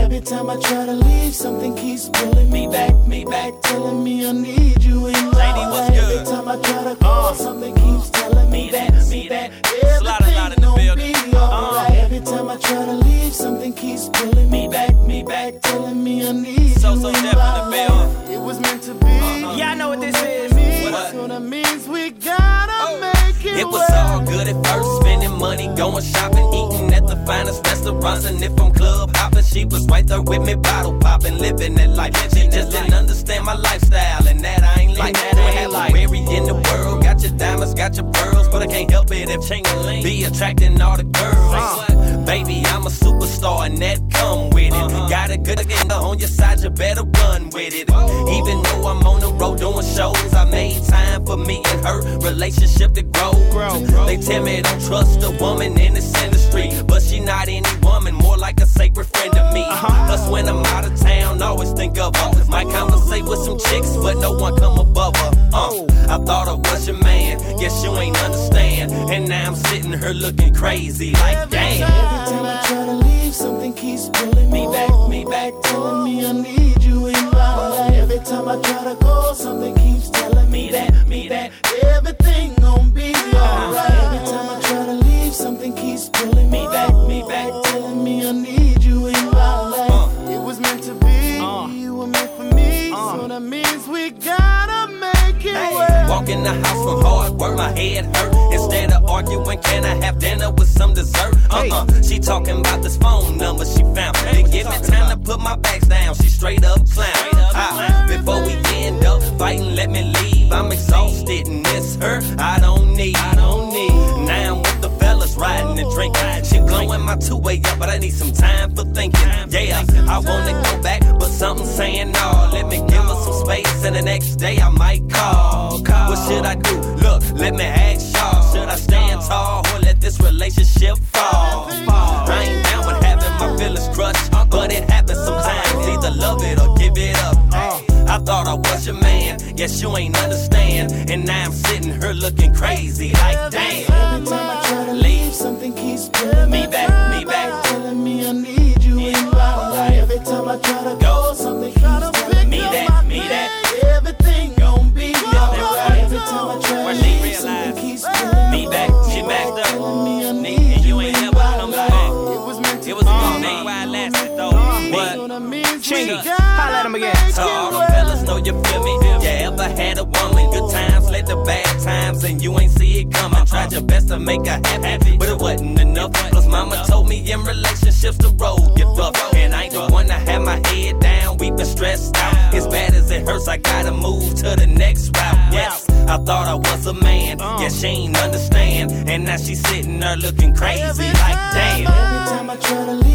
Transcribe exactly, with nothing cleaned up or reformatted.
Every time I try to leave, something keeps pulling me back, me back, telling me I need you in my life. Every time I try to call, something keeps telling me that, me that everything gon' be alright. Every time I try to leave, something keeps pulling me back, me back, telling me I need so, you so in my life. It was meant to be. Yeah, I know what this is. That's what it means. We gotta oh. make it. It was all good at first, spending money, going shopping, eating at the finest restaurants, and if I'm club hopping, she was right there with me, bottle popping, living that life. She just didn't understand my lifestyle, and that I ain't like that. I ain't like Mary in the world, got your diamonds, got your pearls, but I can't help it if Ching-a-ling be attracting all the girls. Uh, baby, I'm a superstar, and that come with it. Uh-huh. Got a good again on your side, you better run with it. Whoa. Even though I'm on the road doing shows, I made time for me and her relationship to grow. grow, grow. They tell me don't trust a woman in this industry, but she not any woman, more like a sacred friend to me. Uh-huh. Plus when I'm out of town, always think of her. Might conversate with some chicks, but no one come above her. Uh, I thought I was your man, guess you ain't understand. And now I'm sitting here looking crazy, like damn. Every time I try to leave, something keeps pulling me back, me back, telling me I need you in my life. Every time I try to go, something keeps telling me that, me that everything gon' be alright. Every time I try to leave, something keeps pulling me back, me back, telling me I need you in my life. It was meant to be, you were meant for me, so that means we gotta make it work. Walk in the house from hard work, my head hurt. Instead of arguing, can I have dinner with some dessert? Uh-uh, she talking about this phone number she found. Didn't give me time to put my bags down, she straight up clown. Ah, before we end up fighting, let me leave. I'm exhausted and miss her, I don't need, I don't need. Now I'm with the fellas riding and drinking. She blowing my two-way up, but I need some time for thinking. Yeah, I wanna go back, but something's saying no. Let me give her some space, and the next day I might call. What should I do? Look, let me ask y'all. Should I stand tall or let this relationship fall? I ain't down with having my feelings crushed, but it happens sometimes. Either love it or give it up. I thought I was your man, guess you ain't understand. And now I'm sitting here looking crazy, like damn. Every time I try to leave, something keeps pulling me back, me back, telling me I need you in my life. Every time I try to go, something keeps telling me that, me that everything gon' be alright. Every time I try to leave, something keeps pulling me back, she backed up, telling me I need you in my life. It was meant to be. It was a good thing while it lasted though. But Chingy, holla at him again. So all the fellas know you feel me. You ever had a woman, good times led to bad times, and you ain't see it coming. Tried your best to make her happy, but it wasn't enough. Plus mama told me in relationships the road get rough, and I ain't the one to have my head down, weeping stressed out. As bad as it hurts, I gotta move to the next route. Yes, I thought I was a man, yeah, she ain't understand, and now she's sitting there looking crazy, like damn. Every time I try to